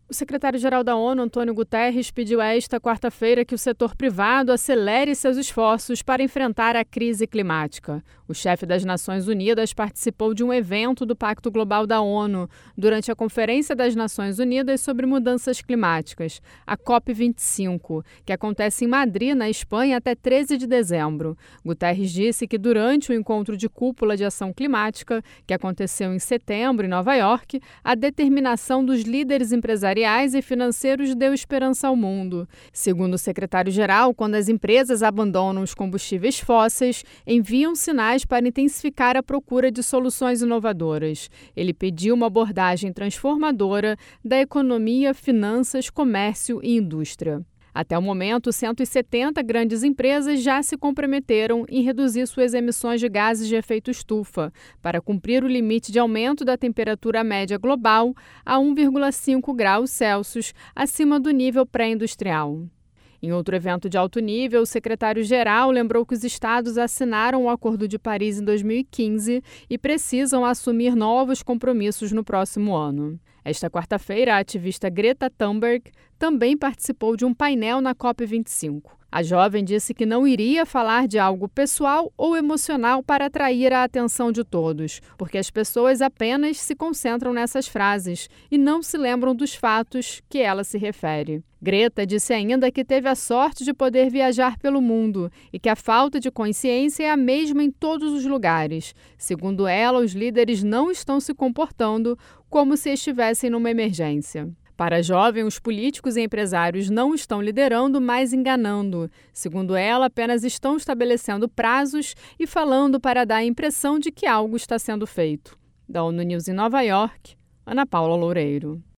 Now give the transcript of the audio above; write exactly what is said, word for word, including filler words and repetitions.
O secretário-geral da ONU, Antônio Guterres, pediu esta quarta-feira que o setor privado acelere seus esforços para enfrentar a crise climática. O chefe das Nações Unidas participou de um evento do Pacto Global da ONU durante a Conferência das Nações Unidas sobre Mudanças Climáticas, a COP vinte e cinco, que acontece em Madrid, na Espanha, até treze de dezembro. Guterres disse que durante o encontro de cúpula de ação climática, que aconteceu em setembro em Nova York, a determinação dos líderes empresariais e financeiros deu esperança ao mundo. Segundo o secretário-geral, quando as empresas abandonam os combustíveis fósseis, enviam sinais para intensificar a procura de soluções inovadoras. Ele pediu uma abordagem transformadora da economia, finanças, comércio e indústria. Até o momento, cento e setenta grandes empresas já se comprometeram em reduzir suas emissões de gases de efeito estufa para cumprir o limite de aumento da temperatura média global a um vírgula cinco graus Celsius acima do nível pré-industrial. Em outro evento de alto nível, o secretário-geral lembrou que os estados assinaram o Acordo de Paris em dois mil e quinze e precisam assumir novos compromissos no próximo ano. Esta quarta-feira, a ativista Greta Thunberg também participou de um painel na COP vinte e cinco. A jovem disse que não iria falar de algo pessoal ou emocional para atrair a atenção de todos, porque as pessoas apenas se concentram nessas frases e não se lembram dos fatos que ela se refere. Greta disse ainda que teve a sorte de poder viajar pelo mundo e que a falta de consciência é a mesma em todos os lugares. Segundo ela, os líderes não estão se comportando como se estivessem numa emergência. Para a jovem, os políticos e empresários não estão liderando, mas enganando. Segundo ela, apenas estão estabelecendo prazos e falando para dar a impressão de que algo está sendo feito. Da ONU News em Nova York, Ana Paula Loureiro.